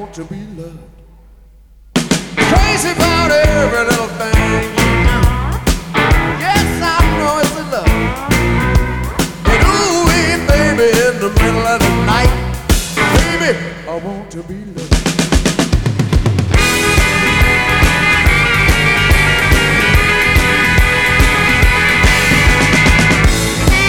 want to be loved. Crazy about every little thing you do. Yes, I know it's a love. But ooh, baby, in the middle of the night, baby, I want to be loved.